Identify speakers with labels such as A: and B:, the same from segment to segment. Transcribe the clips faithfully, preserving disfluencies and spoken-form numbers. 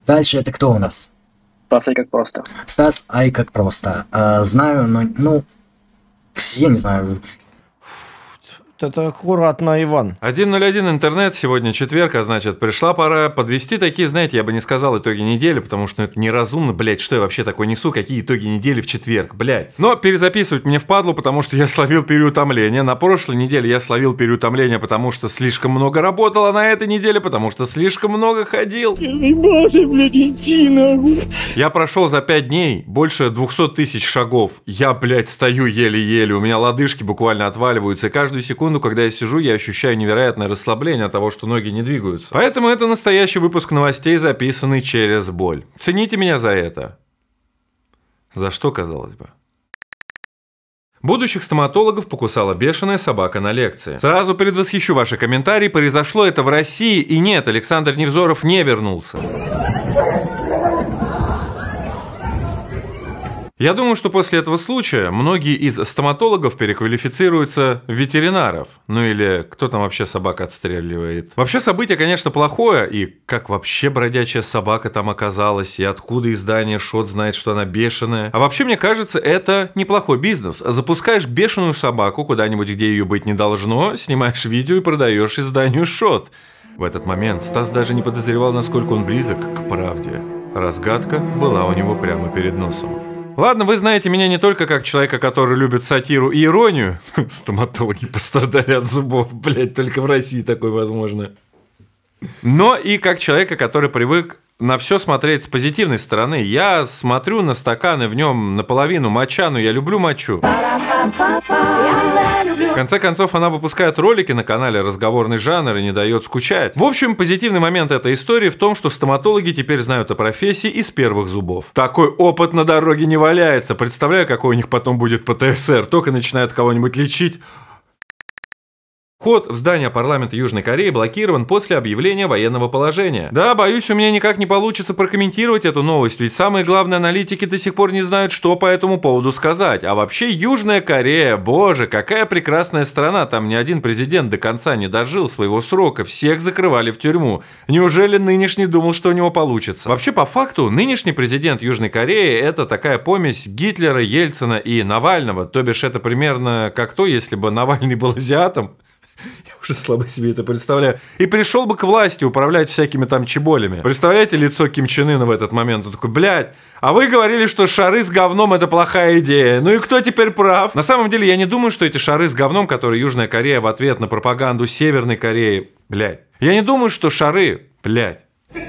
A: Дальше это кто у нас?
B: Стас, ай как просто.
A: Стас, ай как просто. А, знаю, но, ну, я не знаю.
C: Это аккуратно, Иван.
D: один ноль один интернет, сегодня четверг, а значит, пришла пора подвести такие, знаете, я бы не сказал итоги недели, потому что это неразумно, блядь, что я вообще такое несу, какие итоги недели в четверг, блядь. Но перезаписывать мне впадло, потому что я словил переутомление. На прошлой неделе я словил переутомление, потому что слишком много работал, а на этой неделе, потому что слишком много ходил. Я прошел за пять дней больше двухсот тысяч шагов. Я, блядь, стою еле-еле, у меня лодыжки буквально отваливаются, и каждую секунду, когда я сижу, я ощущаю невероятное расслабление от того, что ноги не двигаются. Поэтому это настоящий выпуск новостей, записанный через боль. Цените меня за это. За что, казалось бы? Будущих стоматологов покусала бешеная собака на лекции. Сразу предвосхищу ваши комментарии, произошло это в России, и нет, Александр Невзоров не вернулся. Я думаю, что после этого случая многие из стоматологов переквалифицируются в ветеринаров. Ну или кто там вообще собак отстреливает. Вообще событие, конечно, плохое. И как вообще бродячая собака там оказалась. И откуда издание Шот знает, что она бешеная. А вообще, мне кажется, это неплохой бизнес. Запускаешь бешеную собаку куда-нибудь, где ее быть не должно, снимаешь видео и продаешь изданию Шот. В этот момент Стас даже не подозревал, насколько он близок к правде. Разгадка была у него прямо перед носом. Ладно, вы знаете меня не только как человека, который любит сатиру и иронию. Стоматологи пострадали от зубов, блять, только в России такое возможно. Но и как человека, который привык на все смотреть с позитивной стороны. Я смотрю на стакан, и в нем наполовину моча, но я люблю мочу. В конце концов, она выпускает ролики на канале «Разговорный жанр» и не дает скучать. В общем, позитивный момент этой истории в том, что стоматологи теперь знают о профессии из первых зубов. Такой опыт на дороге не валяется. Представляю, какой у них потом будет ПТСР. Только начинают кого-нибудь лечить. Вход в здание парламента Южной Кореи блокирован после объявления военного положения. Да, боюсь, у меня никак не получится прокомментировать эту новость, ведь самые главные аналитики до сих пор не знают, что по этому поводу сказать. А вообще, Южная Корея, боже, какая прекрасная страна, там ни один президент до конца не дожил своего срока, всех закрывали в тюрьму. Неужели нынешний думал, что у него получится? Вообще, по факту, нынешний президент Южной Кореи – это такая помесь Гитлера, Ельцина и Навального, то бишь это примерно как то, если бы Навальный был азиатом. Я уже слабо себе это представляю. И пришел бы к власти управлять всякими там чеболями. Представляете лицо Ким Чен Ына в этот момент? Он такой, блядь, а вы говорили, что шары с говном это плохая идея. Ну и кто теперь прав? На самом деле я не думаю, что эти шары с говном, которые Южная Корея в ответ на пропаганду Северной Кореи, блядь. Я не думаю, что шары, блядь.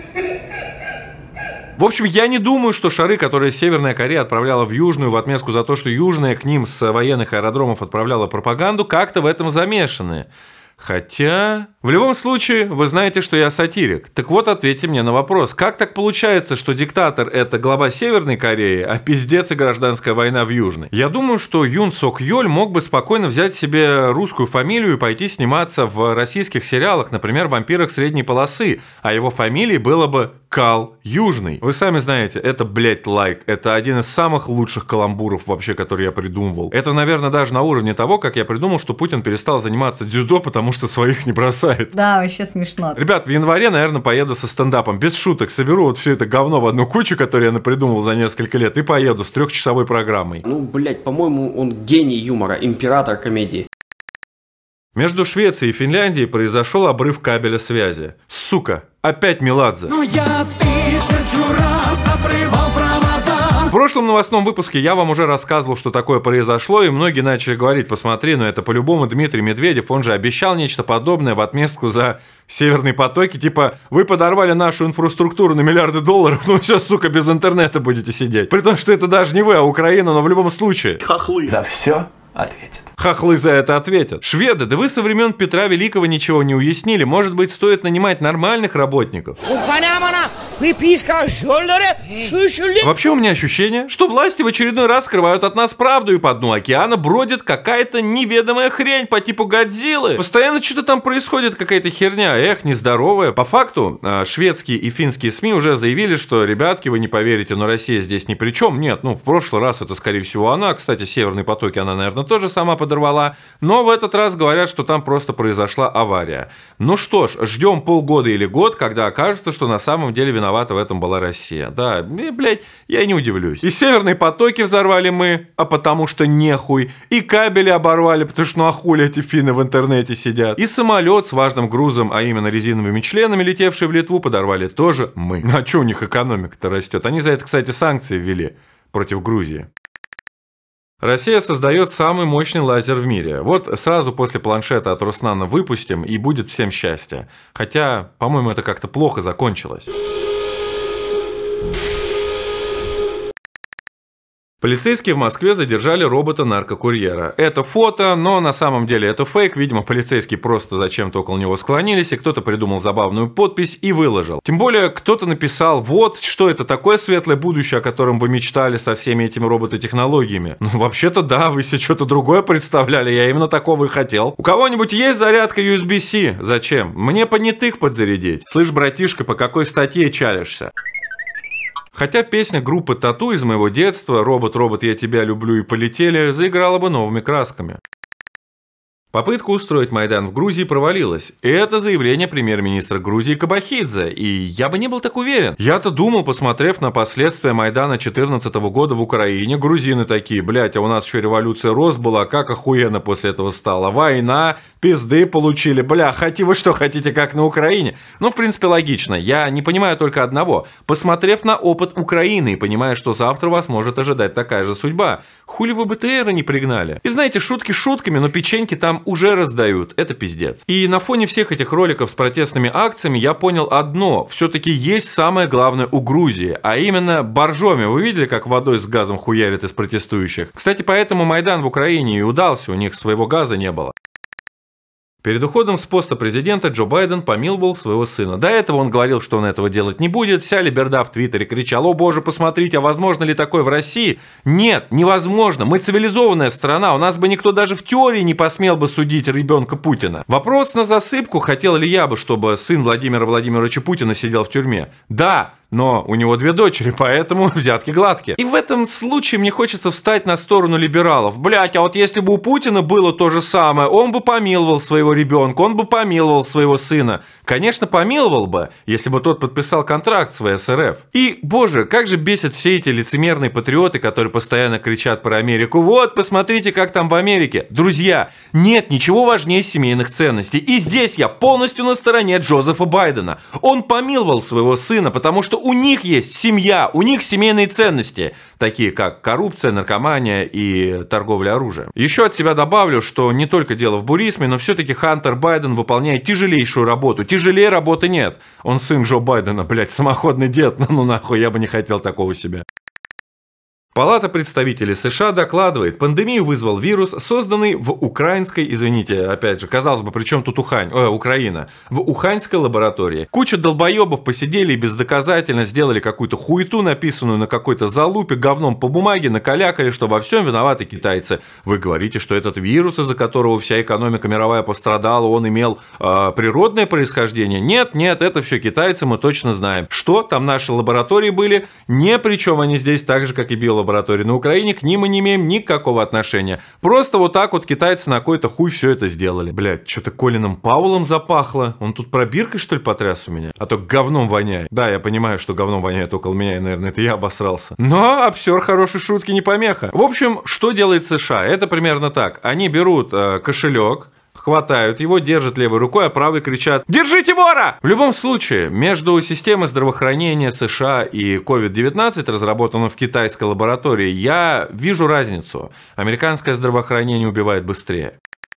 D: В общем, я не думаю, что шары, которые Северная Корея отправляла в Южную в отместку за то, что Южная к ним с военных аэродромов отправляла пропаганду, как-то в этом замешаны. Хотя... В любом случае, вы знаете, что я сатирик. Так вот, ответьте мне на вопрос. Как так получается, что диктатор – это глава Северной Кореи, а пиздец и гражданская война в Южной? Я думаю, что Юн Сок Йоль мог бы спокойно взять себе русскую фамилию и пойти сниматься в российских сериалах, например, «Вампирах средней полосы», а его фамилией было бы Кал Южный. Вы сами знаете, это, блядь, лайк. Это один из самых лучших каламбуров вообще, который я придумывал. Это, наверное, даже на уровне того, как я придумал, что Путин перестал заниматься дзюдо, потому что своих не бросает.
E: Да, вообще смешно.
D: Ребят, в январе, наверное, поеду со стендапом. Без шуток. Соберу вот все это говно в одну кучу, которую я напридумывал за несколько лет, и поеду с трехчасовой программой.
F: Ну, блядь, по-моему, он гений юмора, император комедии.
D: Между Швецией и Финляндией произошел обрыв кабеля связи. Сука, опять Меладзе. Ну я тысячу раз обрывал провода. В прошлом новостном выпуске я вам уже рассказывал, что такое произошло, и многие начали говорить, посмотри, ну это по-любому Дмитрий Медведев, он же обещал нечто подобное в отместку за Северные потоки, типа, вы подорвали нашу инфраструктуру на миллиарды долларов, ну все, сука, без интернета будете сидеть. При том, что это даже не вы, а Украина, но в любом случае.
G: Хохлы. За все ответят.
D: Хохлы за это ответят. Шведы, да вы со времен Петра Великого ничего не уяснили. Может быть, стоит нанимать нормальных работников? Вообще у меня ощущение, что власти в очередной раз скрывают от нас правду, и по дну океана бродит какая-то неведомая хрень по типу Годзиллы. Постоянно что-то там происходит, какая-то херня. Эх, нездоровая. По факту, шведские и финские СМИ уже заявили, что, ребятки, вы не поверите, но Россия здесь ни при чем. Нет, ну, в прошлый раз это, скорее всего, она. Кстати, Северные потоки она, наверное, тоже сама подорвала. Но в этот раз говорят, что там просто произошла авария. Ну что ж, ждем полгода или год, когда окажется, что на самом деле виноват виновата в этом была Россия. Да, и, блядь, я не удивлюсь. И северные потоки взорвали мы, а потому что нехуй. И кабели оборвали, потому что ну а хули эти финны в интернете сидят. И самолет с важным грузом, а именно резиновыми членами, летевший в Литву, подорвали тоже мы. А что у них экономика-то растет? Они за это, кстати, санкции ввели против Грузии. Россия создает самый мощный лазер в мире. Вот сразу после планшета от Роснана выпустим, и будет всем счастье. Хотя, по-моему, это как-то плохо закончилось. Полицейские в Москве задержали робота-наркокурьера. Это фото, но на самом деле это фейк. Видимо, полицейские просто зачем-то около него склонились, и кто-то придумал забавную подпись и выложил. Тем более, кто-то написал: вот, что это такое светлое будущее, о котором вы мечтали со всеми этими робототехнологиями. Ну, вообще-то да, вы себе что-то другое представляли, я именно такого и хотел. У кого-нибудь есть зарядка ю эс би-C? Зачем? Мне понятых подзарядить. Слышь, братишка, по какой статье чалишься? Хотя песня группы Тату из моего детства «Робот, робот, я тебя люблю» и «Полетели» заиграла бы новыми красками. Попытка устроить Майдан в Грузии провалилась. Это заявление премьер-министра Грузии Кабахидзе. И я бы не был так уверен. Я-то думал, посмотрев на последствия Майдана две тысячи четырнадцатого года в Украине, грузины такие: блять, а у нас еще революция роз была, как охуенно после этого стало. Война, пизды получили. Бля, хотите вы что, хотите как на Украине? Ну, в принципе, логично. Я не понимаю только одного. Посмотрев на опыт Украины и понимая, что завтра вас может ожидать такая же судьба, хули вы бэ тэ эры не пригнали? И знаете, шутки шутками, но печеньки там уже раздают. Это пиздец. И на фоне всех этих роликов с протестными акциями я понял одно. Все-таки есть самое главное у Грузии, а именно боржоми. Вы видели, как водой с газом хуярит из протестующих? Кстати, поэтому Майдан в Украине и удался, у них своего газа не было. Перед уходом с поста президента Джо Байден помиловал своего сына. До этого он говорил, что он этого делать не будет. Вся либерда в Твиттере кричала: о боже, посмотрите, а возможно ли такое в России? Нет, невозможно. Мы цивилизованная страна. У нас бы никто даже в теории не посмел бы судить ребенка Путина. Вопрос на засыпку: хотел ли я бы, чтобы сын Владимира Владимировича Путина сидел в тюрьме? Да. Но у него две дочери, поэтому взятки гладкие. И в этом случае мне хочется встать на сторону либералов. Блять, а вот если бы у Путина было то же самое, он бы помиловал своего ребенка, он бы помиловал своего сына. Конечно, помиловал бы, если бы тот подписал контракт с вэ эс эр эф. И, боже, как же бесят все эти лицемерные патриоты, которые постоянно кричат про Америку. Вот, посмотрите, как там в Америке. Друзья, нет ничего важнее семейных ценностей. И здесь я полностью на стороне Джозефа Байдена. Он помиловал своего сына, потому что у них есть семья, у них семейные ценности, такие как коррупция, наркомания и торговля оружием. Еще от себя добавлю, что не только дело в буризме, но все-таки Хантер Байден выполняет тяжелейшую работу. Тяжелее работы нет. Он сын Джо Байдена, блядь, самоходный дед, ну нахуй, я бы не хотел такого себе. Палата представителей США докладывает: пандемию вызвал вирус, созданный в украинской, извините, опять же, казалось бы, при чем тут Ухань, э, Украина, в уханьской лаборатории. Куча долбоебов посидели и бездоказательно сделали какую-то хуету, написанную на какой-то залупе, говном по бумаге, накалякали, что во всем виноваты китайцы. Вы говорите, что этот вирус, из-за которого вся экономика мировая пострадала, он имел э, природное происхождение? Нет, нет, это все китайцы, мы точно знаем. Что там наши лаборатории были? Не при чем они здесь так же, как и биолаборатории. Лаборатории на Украине, к ним мы не имеем никакого отношения. Просто вот так вот китайцы на какой-то хуй все это сделали. Блядь, что-то Колином Пауэллом запахло. Он тут пробиркой, что ли, потряс у меня? А то говном воняет. Да, я понимаю, что говном воняет около меня, и, наверное, это я обосрался. Но обсер хорошей шутки не помеха. В общем, что делает США? Это примерно так. Они берут э, кошелек, хватают его, держат левой рукой, а правой кричат: «Держите вора!». В любом случае, между системой здравоохранения США и ковид девятнадцать, разработанной в китайской лаборатории, я вижу разницу. Американское здравоохранение убивает быстрее.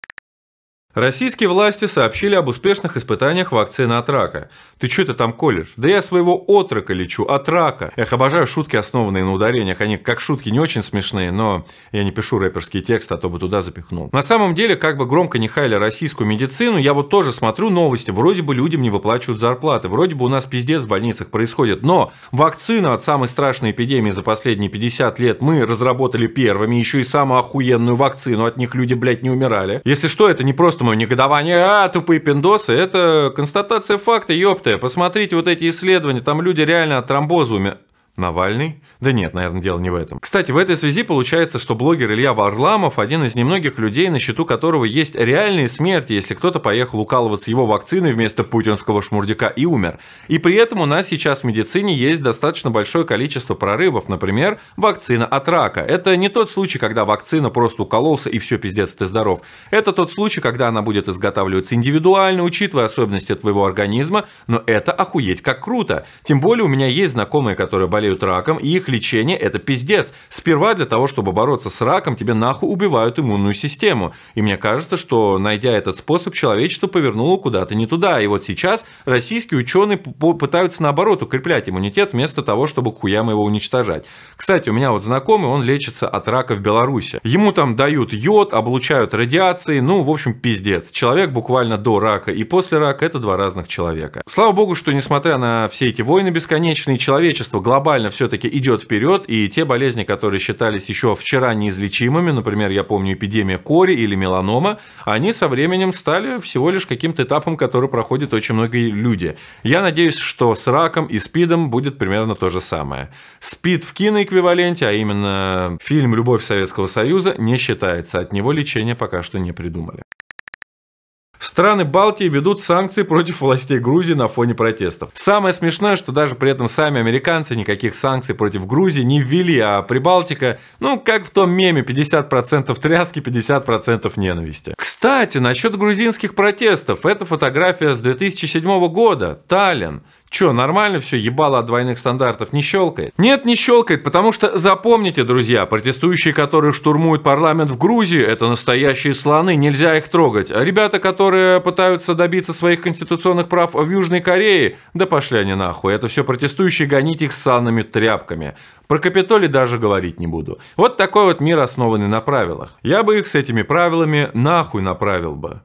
D: Российские власти сообщили об успешных испытаниях вакцины от рака. Ты что это там колешь? Да я своего отрока лечу, от рака. Эх, обожаю шутки, основанные на ударениях. Они как шутки не очень смешные, но я не пишу рэперский текст, а то бы туда запихнул. На самом деле, как бы громко не хаяли российскую медицину, я вот тоже смотрю новости. Вроде бы людям не выплачивают зарплаты, вроде бы у нас пиздец в больницах происходит. Но вакцину от самой страшной эпидемии за последние пятьдесят лет мы разработали первыми. Еще и самую охуенную вакцину. От них люди, блядь, не умирали. Если что, это не просто мое негодование: а, тупые пиндосы, это констатация факта, ёпта. Посмотрите вот эти исследования, там люди реально от тромбоза умерли. Навальный? Да нет, наверное, дело не в этом. Кстати, в этой связи получается, что блогер Илья Варламов один из немногих людей, на счету которого есть реальные смерти, если кто-то поехал укалываться его вакциной вместо путинского шмурдяка и умер. И при этом у нас сейчас в медицине есть достаточно большое количество прорывов, например, вакцина от рака. Это не тот случай, когда вакцина просто укололся и все, пиздец, ты здоров. Это тот случай, когда она будет изготавливаться индивидуально, учитывая особенности твоего организма, но это охуеть как круто. Тем более у меня есть знакомые, которые болеют раком, и их лечение – это пиздец. Сперва для того, чтобы бороться с раком, тебе нахуй убивают иммунную систему. И мне кажется, что, найдя этот способ, человечество повернуло куда-то не туда. И вот сейчас российские ученые пытаются, наоборот, укреплять иммунитет, вместо того, чтобы к хуям его уничтожать. Кстати, у меня вот знакомый, он лечится от рака в Беларуси. Ему там дают йод, облучают радиацией, ну, в общем, пиздец. Человек буквально до рака и после рака – это два разных человека. Слава богу, что, несмотря на все эти войны бесконечные, человечество глобально все-таки идет вперед, и те болезни, которые считались еще вчера неизлечимыми, например, я помню эпидемия кори или меланома, они со временем стали всего лишь каким-то этапом, который проходят очень многие люди. Я надеюсь, что с раком и СПИДом будет примерно то же самое. СПИД в киноэквиваленте, а именно фильм «Любовь Советского Союза», не считается. От него лечения пока что не придумали. Страны Балтии ведут санкции против властей Грузии на фоне протестов. Самое смешное, что даже при этом сами американцы никаких санкций против Грузии не ввели, а Прибалтика, ну, как в том меме, пятьдесят процентов тряски, пятьдесят процентов ненависти. Кстати, насчет грузинских протестов. Это фотография с две тысячи седьмого года. Таллин. Че, нормально все, ебало от двойных стандартов не щелкает? Нет, не щелкает, потому что запомните, друзья, протестующие, которые штурмуют парламент в Грузии, это настоящие слоны, нельзя их трогать. А ребята, которые пытаются добиться своих конституционных прав в Южной Корее, да пошли они нахуй, это все протестующие, гоните их ссаными тряпками. Про Капитолий даже говорить не буду. Вот такой вот мир, основанный на правилах. Я бы их с этими правилами нахуй направил бы.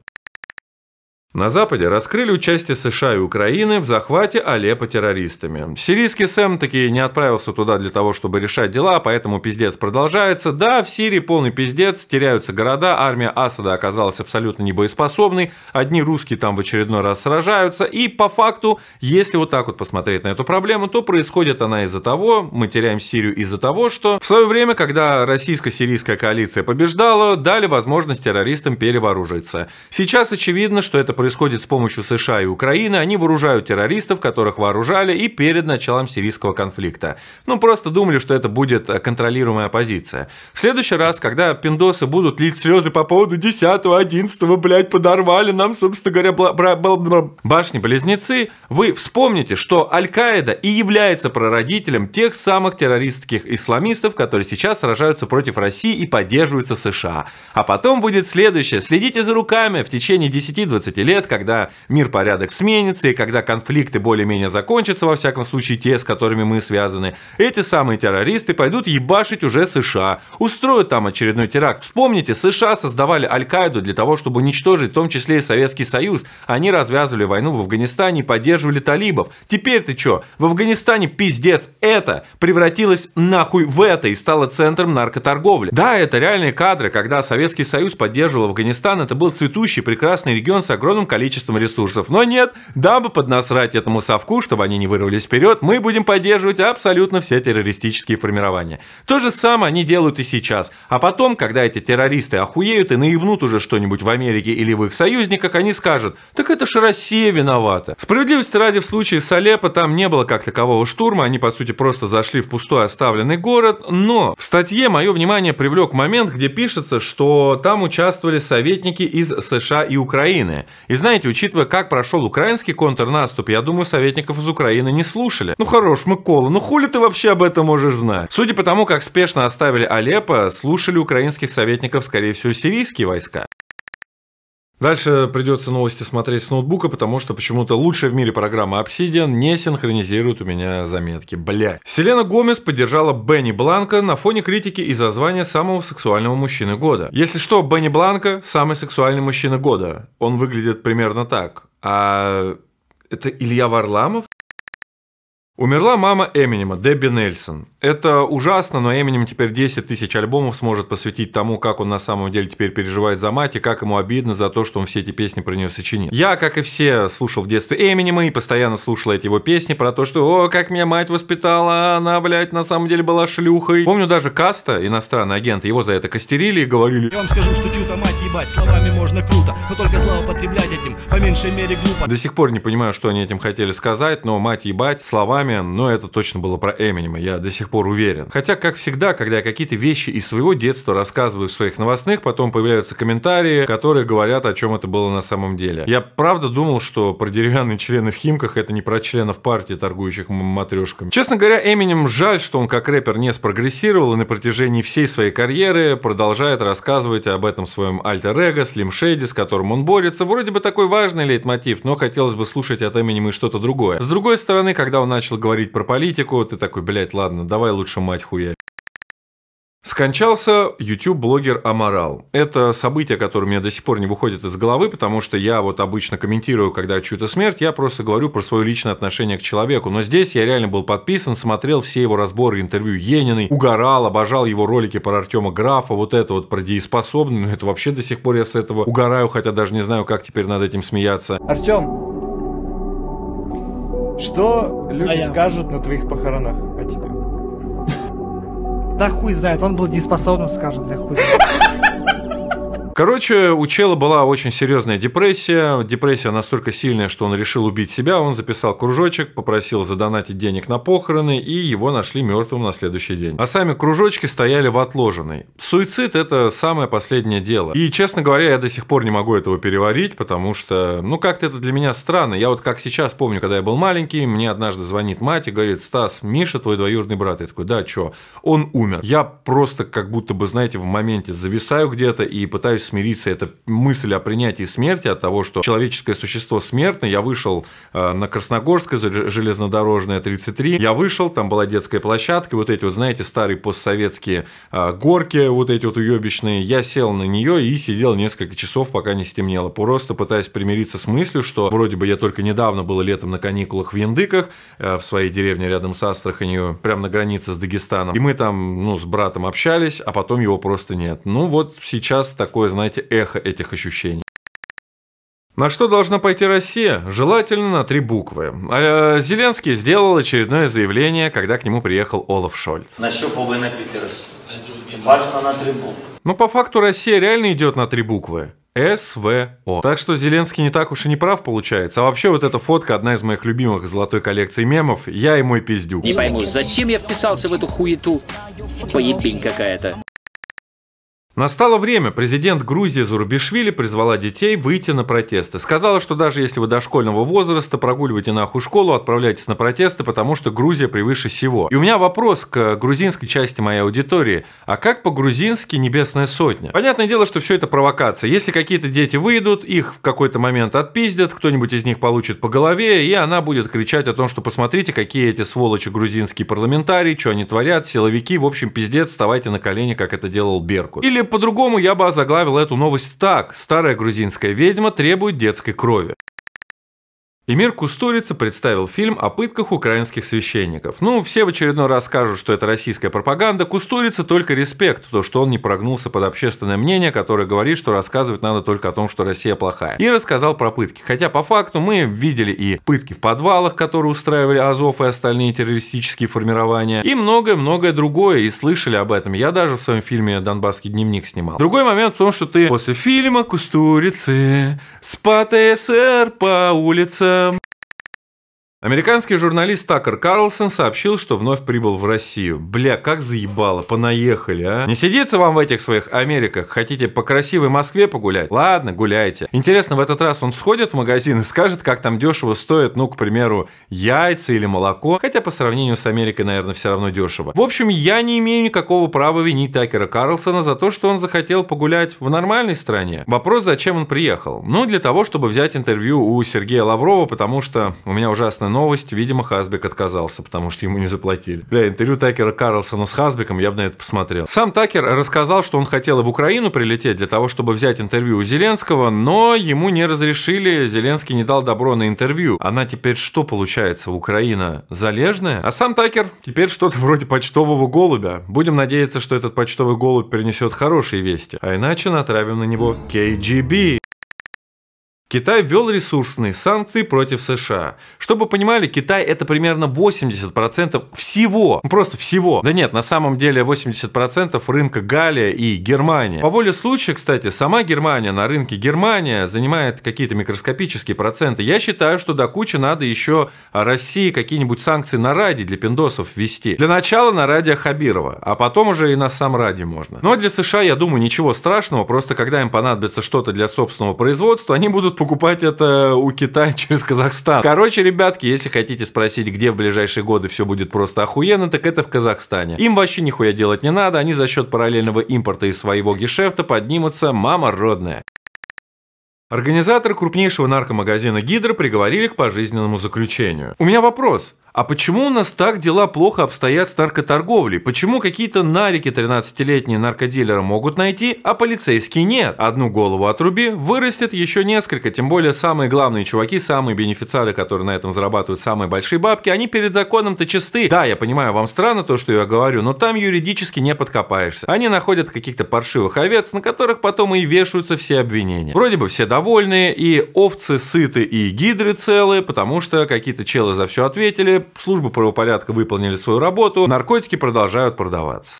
D: На Западе раскрыли участие США и Украины в захвате Алеппо террористами. Сирийский Сэм таки не отправился туда для того, чтобы решать дела, поэтому пиздец продолжается. Да, в Сирии полный пиздец, теряются города, армия Асада оказалась абсолютно небоеспособной, одни русские там в очередной раз сражаются, и по факту, если вот так вот посмотреть на эту проблему, то происходит она из-за того, мы теряем Сирию из-за того, что в свое время, когда российско-сирийская коалиция побеждала, дали возможность террористам перевооружиться. Сейчас очевидно, что это происходит с помощью США и Украины, они вооружают террористов, которых вооружали и перед началом сирийского конфликта. Ну, просто думали, что это будет контролируемая оппозиция. В следующий раз, когда пиндосы будут лить слезы по поводу десятого, одиннадцатого, блядь, подорвали нам, собственно говоря, бла бла бла бла башни-близнецы, вы вспомните, что Аль-Каида и является прародителем тех самых террористских исламистов, которые сейчас сражаются против России и поддерживаются США. А потом будет следующее. Следите за руками в течение десяти-двадцати лет, когда мир-порядок сменится, и когда конфликты более-менее закончатся, во всяком случае те, с которыми мы связаны, эти самые террористы пойдут ебашить уже США, устроят там очередной теракт. Вспомните, США создавали Аль-Каиду для того, чтобы уничтожить в том числе и Советский Союз. Они развязывали войну в Афганистане и поддерживали талибов. Теперь ты чё? В Афганистане пиздец это превратилось нахуй в это и стало центром наркоторговли. Да, это реальные кадры, когда Советский Союз поддерживал Афганистан, это был цветущий прекрасный регион с огромным количеством ресурсов. Но нет, дабы поднасрать этому совку, чтобы они не вырвались вперед, мы будем поддерживать абсолютно все террористические формирования. То же самое они делают и сейчас. А потом, когда эти террористы охуеют и наебнут уже что-нибудь в Америке или в их союзниках, они скажут: так это же Россия виновата. Справедливости ради, в случае с Алеппо там не было как такового штурма, они по сути просто зашли в пустой оставленный город, но в статье мое внимание привлек момент, где пишется, что там участвовали советники из США и Украины. И знаете, учитывая, как прошел украинский контрнаступ, я думаю, советников из Украины не слушали. Ну хорош, Микола, ну хули ты вообще об этом можешь знать? Судя по тому, как спешно оставили Алеппо, слушали украинских советников, скорее всего, сирийские войска. Дальше придется новости смотреть с ноутбука, потому что почему-то лучшая в мире программа Obsidian не синхронизирует у меня заметки. Блядь. Селена Гомес поддержала Бенни Бланко на фоне критики из-за звания самого сексуального мужчины года. Если что, Бенни Бланко – самый сексуальный мужчина года. Он выглядит примерно так. А это Илья Варламов? Умерла мама Эминема, Дебби Нельсон. Это ужасно, но Эминем теперь десять тысяч альбомов сможет посвятить тому, как он на самом деле теперь переживает за мать и как ему обидно за то, что он все эти песни про нее сочинил. Я, как и все, слушал в детстве Эминема и постоянно слушал эти его песни про то, что «О, как меня мать воспитала, она, блядь, на самом деле была шлюхой». Помню, даже Каста, иностранный агент, его за это костерили и говорили:
B: «Я вам скажу, что чудо мать ебать, словами можно круто, но только злоупотреблять этим по меньшей мере глупо».
D: До сих пор не понимаю, что они этим хотели сказать, но мать ебать словами, но это точно было про Эминема, я до сих пор уверен. Хотя, как всегда, когда я какие-то вещи из своего детства рассказываю в своих новостных, потом появляются комментарии, которые говорят, о чем это было на самом деле. Я правда думал, что про деревянные члены в Химках это не про членов партии, торгующих матрешками. Честно говоря, Эминем жаль, что он как рэпер не спрогрессировал и на протяжении всей своей карьеры продолжает рассказывать об этом своем альтер-эго, Slim Shady, с которым он борется. Вроде бы такой важный лейтмотив, но хотелось бы слушать от Эминема и что-то другое. С другой стороны, когда он начал говорить про политику, ты такой: блять, ладно, давай лучше мать хуя. Скончался YouTube-блогер Аморал. Это событие, которое у меня до сих пор не выходит из головы, потому что я вот обычно комментирую, когда чью-то смерть, я просто говорю про свое личное отношение к человеку. Но здесь я реально был подписан, смотрел все его разборы интервью Ениной, угорал, обожал его ролики про Артема Графа, вот это вот про дееспособный, ну это вообще до сих пор я с этого угораю, хотя даже не знаю, как теперь над этим смеяться.
E: Артем, что люди
H: а я...
E: скажут на твоих похоронах о тебе?
H: Да хуй знает, он был дееспособным, скажем, да хуй знает.
D: Короче, у чела была очень серьезная депрессия. Депрессия настолько сильная, что он решил убить себя. Он записал кружочек, попросил задонатить денег на похороны, и его нашли мертвым на следующий день. А сами кружочки стояли в отложенной. Суицид – это самое последнее дело. И, честно говоря, я до сих пор не могу этого переварить, потому что, ну, как-то это для меня странно. Я вот как сейчас помню, когда я был маленький, мне однажды звонит мать и говорит: «Стас, Миша, твой двоюродный брат». Я такой: «Да, чё?» Он умер. Я просто как будто бы, знаете, в моменте зависаю где-то и пытаюсь смириться. Это мысль о принятии смерти, от того, что человеческое существо смертно. Я вышел э, на Красногорское, железнодорожное тридцать три. Я вышел, там была детская площадка, вот эти вот, знаете, старые постсоветские э, горки, вот эти вот уебищные. Я сел на нее и сидел несколько часов, пока не стемнело. Просто пытаясь примириться с мыслью, что вроде бы я только недавно был летом на каникулах в Яндыках, э, в своей деревне рядом с Астраханью, прямо на границе с Дагестаном. И мы там, ну, с братом общались, а потом его просто нет. Ну, вот сейчас такое, знаете, эхо этих ощущений. На что должна пойти Россия? Желательно на три буквы. А Зеленский сделал очередное заявление, когда к нему приехал Олаф Шольц.
I: На що повинна піти Росія? Важно на три буквы.
D: Но по факту Россия реально идет на три буквы. эс вэ о. Так что Зеленский не так уж и не прав получается. А вообще вот эта фотка одна из моих любимых золотой коллекции мемов. Я и мой пиздюк.
J: Не пойму, зачем я вписался в эту хуету? Поебень какая-то.
D: Настало время. Президент Грузии Зурабишвили призвала детей выйти на протесты. Сказала, что даже если вы дошкольного возраста, прогуливаете нахуй школу, отправляйтесь на протесты, потому что Грузия превыше всего. И у меня вопрос к грузинской части моей аудитории. А как по-грузински «Небесная сотня»? Понятное дело, что все это провокация. Если какие-то дети выйдут, их в какой-то момент отпиздят, кто-нибудь из них получит по голове, и она будет кричать о том, что посмотрите, какие эти сволочи грузинские парламентарии, что они творят, силовики, в общем, пиздец, вставайте на колени, как это делал Беркут. Или по-другому я бы озаглавил эту новость так: старая грузинская ведьма требует детской крови. Эмир Кустурица представил фильм о пытках украинских священников. Ну, все в очередной раз скажут, что это российская пропаганда. Кустурица только респект, то, что он не прогнулся под общественное мнение, которое говорит, что рассказывать надо только о том, что Россия плохая. И рассказал про пытки. Хотя по факту мы видели и пытки в подвалах, которые устраивали Азов и остальные террористические формирования, и многое-многое другое, и слышали об этом. Я даже в своем фильме «Донбасский дневник» снимал. Другой момент в том, что ты после фильма Кустурицы с ПТСР по улицам. Американский журналист Такер Карлсон сообщил, что вновь прибыл в Россию. Бля, как заебало, понаехали, а? Не сидится вам в этих своих Америках? Хотите по красивой Москве погулять? Ладно, гуляйте. Интересно, в этот раз он сходит в магазин и скажет, как там дешево стоит, ну, к примеру, яйца или молоко. Хотя по сравнению с Америкой, наверное, все равно дешево. В общем, я не имею никакого права винить Такера Карлсона за то, что он захотел погулять в нормальной стране. Вопрос, зачем он приехал? Ну, для того, чтобы взять интервью у Сергея Лаврова, потому что у меня ужасная новость. Видимо, Хасбек отказался, потому что ему не заплатили. Бля, интервью Такера Карлсона с Хасбеком, я бы на это посмотрел. Сам Такер рассказал, что он хотел и в Украину прилететь для того, чтобы взять интервью у Зеленского, но ему не разрешили, Зеленский не дал добро на интервью. Она теперь что получается, Украина залежная? А сам Такер теперь что-то вроде почтового голубя. Будем надеяться, что этот почтовый голубь принесет хорошие вести, а иначе натравим на него кей джи би. Китай ввел ресурсные санкции против США. Чтобы вы понимали, Китай это примерно восемьдесят процентов всего. Просто всего. Да нет, на самом деле восемьдесят процентов рынка Галлия и Германия. По воле случая, кстати, сама Германия на рынке Германия занимает какие-то микроскопические проценты. Я считаю, что до кучи надо еще России какие-нибудь санкции на радий для пиндосов ввести. Для начала на радио Хабирова, а потом уже и на сам радий можно. Ну а для США, я думаю, ничего страшного. Просто когда им понадобится что-то для собственного производства, они будут покупать это у Китая через Казахстан. Короче, ребятки, если хотите спросить, где в ближайшие годы все будет просто охуенно, так это в Казахстане. Им вообще нихуя делать не надо, они за счет параллельного импорта из своего гешефта поднимутся, мама родная. Организаторы крупнейшего наркомагазина «Гидра» приговорили к пожизненному заключению. У меня вопрос. А почему у нас так дела плохо обстоят с наркоторговлей? Почему какие-то нарики тринадцатилетние наркодилеры могут найти, а полицейские нет? Одну голову отруби, вырастет еще несколько. Тем более самые главные чуваки, самые бенефициары, которые на этом зарабатывают самые большие бабки, они перед законом-то чисты. Да, я понимаю, вам странно то, что я говорю, но там юридически не подкопаешься. Они находят каких-то паршивых овец, на которых потом и вешаются все обвинения. Вроде бы все довольные, и овцы сыты, и гидры целые, потому что какие-то челы за все ответили, службы правопорядка выполнили свою работу, наркотики продолжают продаваться.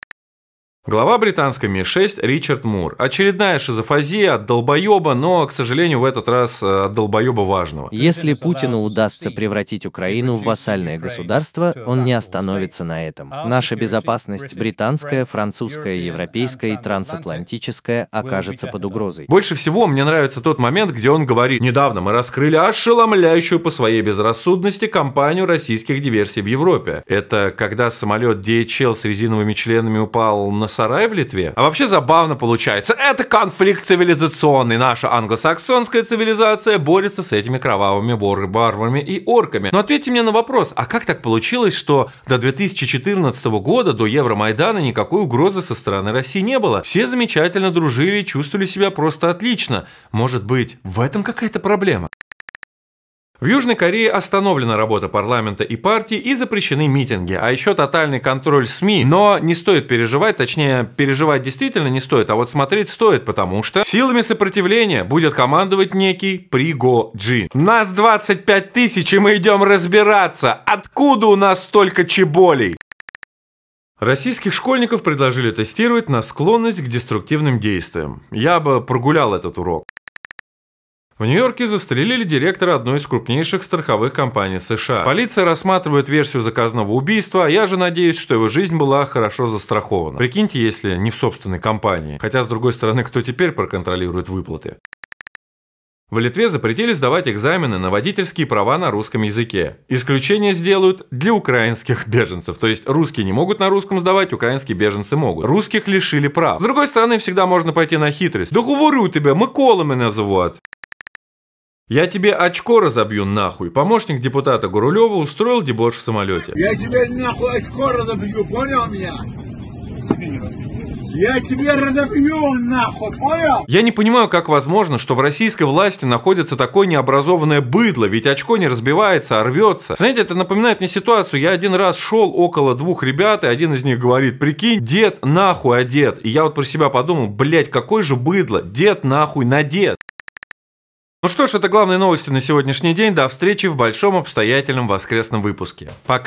D: Глава британской Ми шесть Ричард Мур. Очередная шизофазия от долбоеба, но, к сожалению, в этот раз от долбоеба важного.
K: Если Путину удастся превратить Украину в вассальное государство, он не остановится на этом. Наша безопасность британская, французская, европейская и трансатлантическая окажется под угрозой.
D: Больше всего мне нравится тот момент, где он говорит: недавно мы раскрыли ошеломляющую по своей безрассудности кампанию российских диверсий в Европе. Это когда самолет ди эйч эл с резиновыми членами упал на сарай в Литве. А вообще забавно получается. Это конфликт цивилизационный. Наша англосаксонская цивилизация борется с этими кровавыми воры-барварами и орками. Но ответьте мне на вопрос, а как так получилось, что до две тысячи четырнадцатого года, до Евромайдана, никакой угрозы со стороны России не было? Все замечательно дружили и чувствовали себя просто отлично. Может быть, в этом какая-то проблема? В Южной Корее остановлена работа парламента и партий и запрещены митинги, а еще тотальный контроль СМИ. Но не стоит переживать, точнее, переживать действительно не стоит, а вот смотреть стоит, потому что силами сопротивления будет командовать некий Пригожин. Нас двадцать пять тысяч, и мы идем разбираться, откуда у нас столько чеболей. Российских школьников предложили тестировать на склонность к деструктивным действиям. Я бы прогулял этот урок. В Нью-Йорке застрелили директора одной из крупнейших страховых компаний США. Полиция рассматривает версию заказного убийства, а я же надеюсь, что его жизнь была хорошо застрахована. Прикиньте, если не в собственной компании. Хотя, с другой стороны, кто теперь проконтролирует выплаты? В Литве запретили сдавать экзамены на водительские права на русском языке. Исключение сделают для украинских беженцев. То есть русские не могут на русском сдавать, украинские беженцы могут. Русских лишили прав. С другой стороны, всегда можно пойти на хитрость. Да говорю тебе, Микола меня зовут. Я тебе очко разобью нахуй. Помощник депутата Гурулева устроил дебош в самолете.
L: Я тебе нахуй очко разобью, понял меня? Я тебе разобью нахуй, понял?
D: Я не понимаю, как возможно, что в российской власти находится такое необразованное быдло, ведь очко не разбивается, а рвется. Знаете, это напоминает мне ситуацию. Я один раз шел около двух ребят, и один из них говорит: прикинь, дед нахуй одет. И я вот про себя подумал: блять, какой же быдло, дед нахуй надет. Ну что ж, это главные новости на сегодняшний день. До встречи в большом обстоятельном воскресном выпуске. Пока.